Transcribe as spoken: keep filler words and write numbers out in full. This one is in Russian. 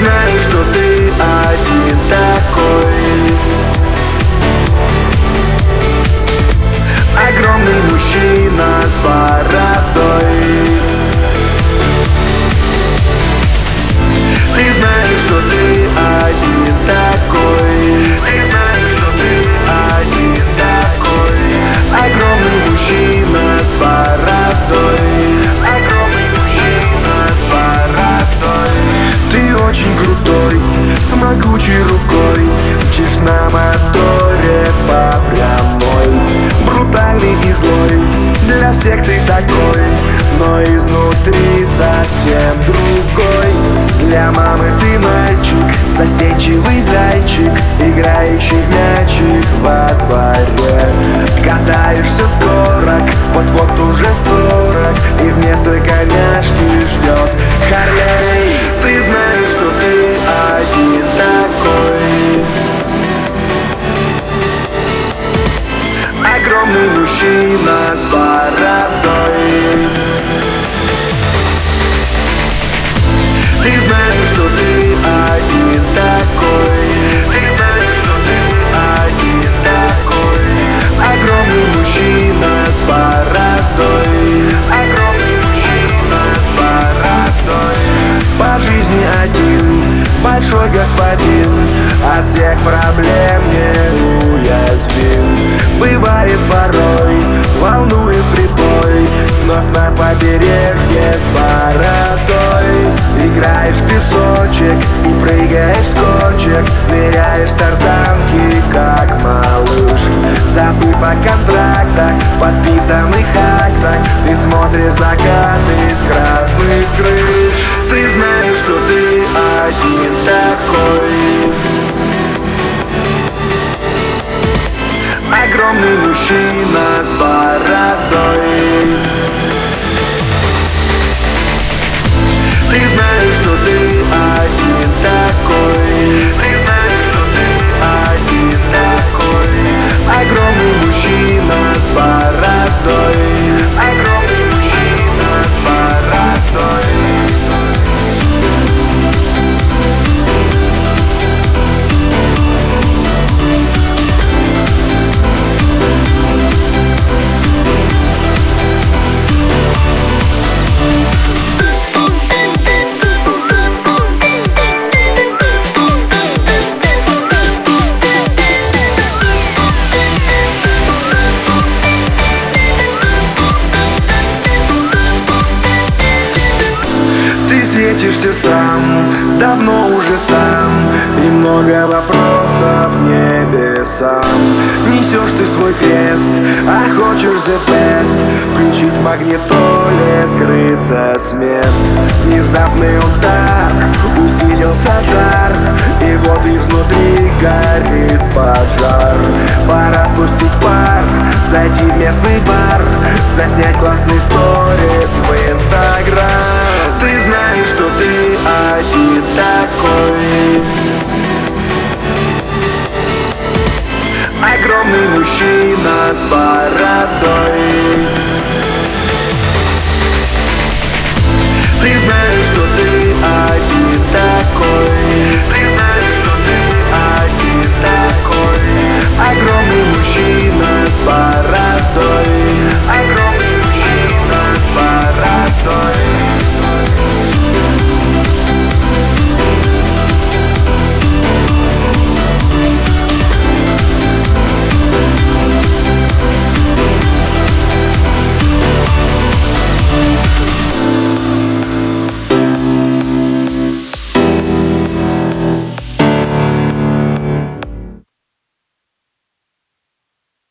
знаешь, что ты один такой. Огромный мужчина с бородой. Ты знаешь, что ты один такой. Ты знаешь, что ты один такой. Огромный мужчина с бородой. Огромный мужчина с бородой. Ты очень крутой, с могучей рукой. Мчишь на моторе по прямой. Брутальный и злой, для всех ты такой, но изнутри совсем другой. Для мамы ты мальчик, застенчивый зайчик, играющий в мячик во дворе. Катаешься в горок, вот-вот уже сорок, и вместо коняшки ждет Харлей. Ты знаешь, что ты один такой. Огромный мужчина с бородой. Ты знаешь, что ты один такой. Ты знаешь, что ты один такой. Огромный мужчина с бородой. Огромный мужчина с бородой. По жизни один, большой господин, от всех проблем неуязвим. Бывает порой, волнует прибой, вновь на побережье с бородой. Играешь в песочек и прыгаешь с кочек, ныряешь в тарзанки, как малыш. Забыв о контрактах, подписанных актах, ты смотришь закаты с красных крыш. Ты знаешь, что ты один такой. Огромный мужчина с бородой. Ты знаешь, что ты один такой. Ты знаешь, что ты один такой. Огромный мужчина с бородой. Огромный мужчина с бородой. Светишься сам, давно уже сам, и много вопросов небесам. Несешь ты свой крест, а хочешь the best, включить в магнитоле, скрыться с мест. Внезапный удар, усилился жар, и вот изнутри горит пожар. Пора спустить пар, зайти в местный бар, заснять классный сторис в Инстаграм. Ты знаешь, что ты